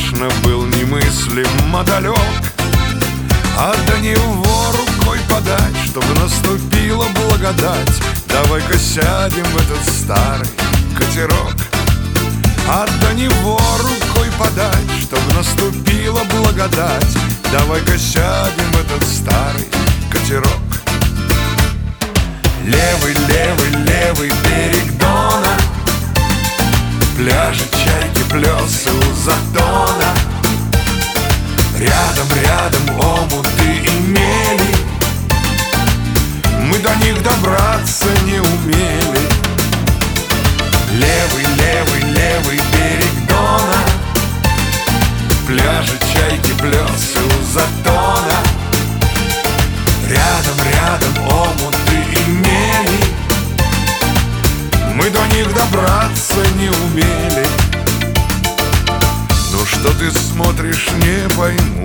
бесстрашно был немыслим далек, а до него рукой подать, чтобы наступила благодать. Давай-ка сядем в этот старый катерок, а до него рукой подать, чтобы наступила благодать. Давай-ка сядем в этот старый катерок. Левый, левый, левый берег Дона, пляжи, чайки, плесы у затона. Рядом, рядом омуты и мели, мы до них добраться не умели. Левый, левый, левый берег Дона, пляжи, чайки, плесы у затона. Рядом, рядом омуты и мели, мы до них добраться не умели. Ну что ты смотришь, не пойму,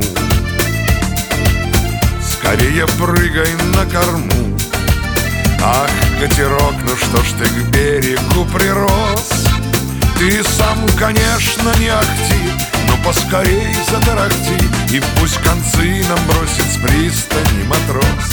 скорее прыгай на корму. Ах, катерок, ну что ж ты к берегу прирос? Ты сам, конечно, не ахти, но поскорей затарахти, и пусть концы нам бросит с пристани матрос.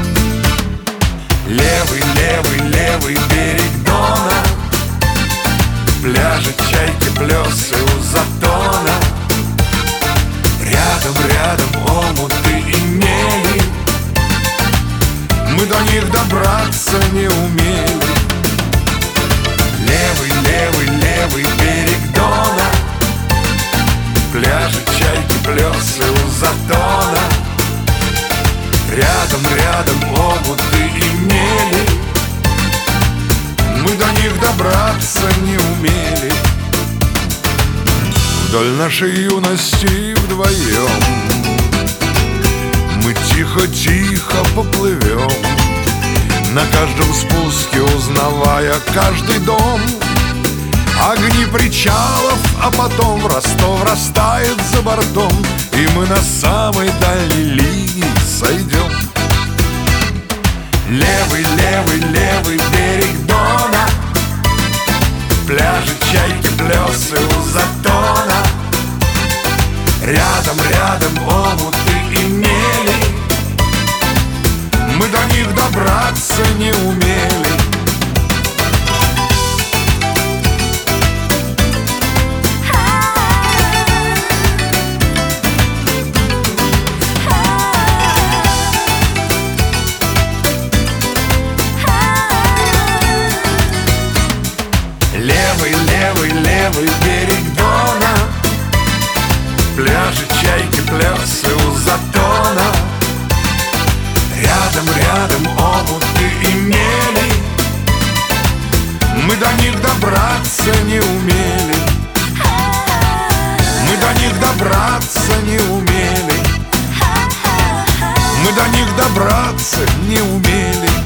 Левый, левый, левый берег Дона, пляжи, чайки, плесы у затона. Рядом, рядом омуты и мели, мы до них добраться не умели. Левый, левый, левый берег Дона, пляжи, чайки, плесы у затона. Рядом, рядом омуты и мели, мы до них добраться не умели. Вдоль нашей юности вдвоем мы тихо-тихо поплывем, на каждом спуске узнавая каждый дом. Огни причалов, а потом в Ростов растает за бортом, и мы на самой дальней линии сойдем. Левый, левый, левый берег Дона, пляжи, чайки, плесы у затона. Рядом, рядом омуты и мели, мы до них добраться не умели. Левый, левый, левый берег Дона, пляжи, чайки, плесы у затона. Рядом, рядом омуты и мели, мы до них добраться не умели. Мы до них добраться не умели. Мы до них добраться не умели.